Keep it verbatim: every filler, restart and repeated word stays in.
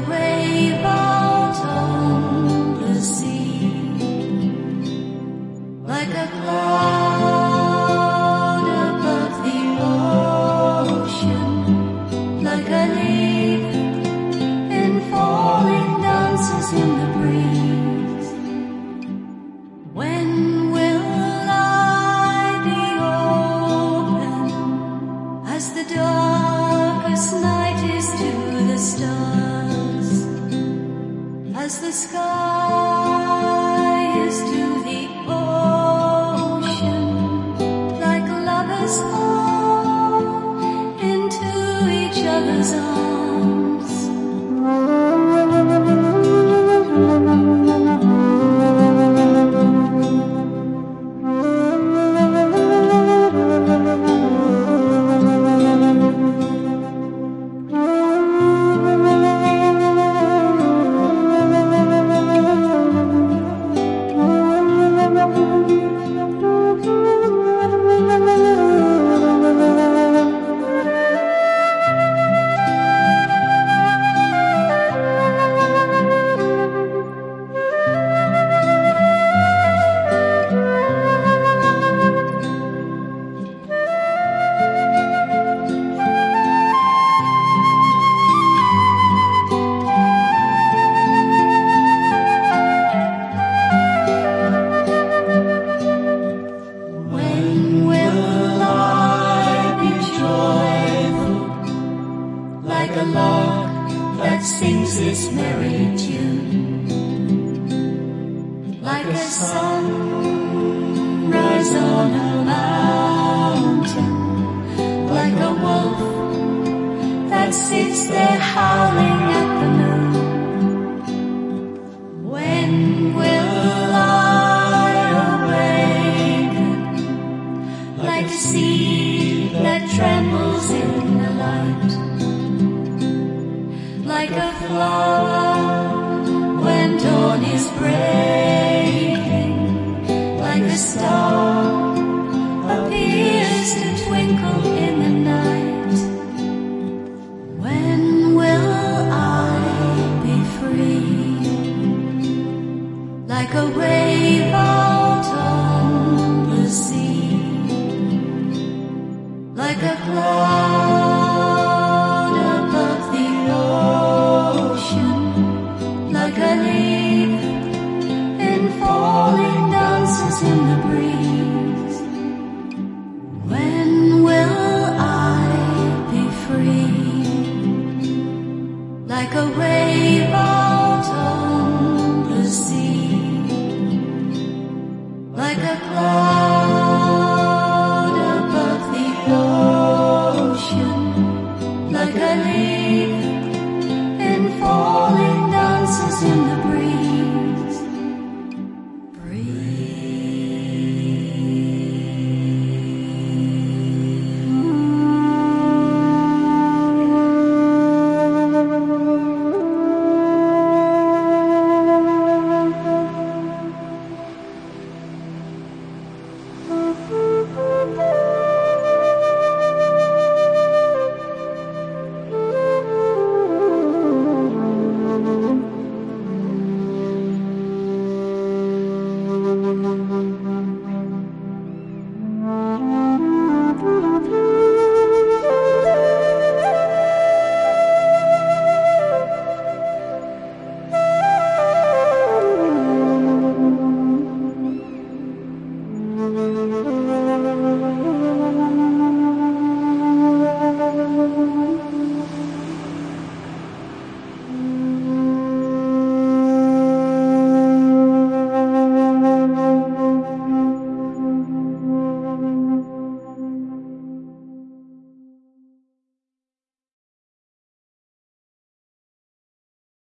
wave out on the sea, like a cloud above the ocean, like a leaf in falling dances in the breeze. When will I be open as the darkest night is to the stars, as the sky is to the ocean, like lovers fall into each other's arms. Like a lark that sings its merry tune, like a sunrise on a mountain, like a wolf that sits there howling at the moon. When will I awaken, like a seed that trembles in the light, like a flower when dawn is breaking, like a star appears to twinkle in the night. When will I be free, like a wave out on the sea, like a cloud above the ocean, like a leaf in falling dances in the breeze? When will I be free, like a wave out on the sea, like a cloud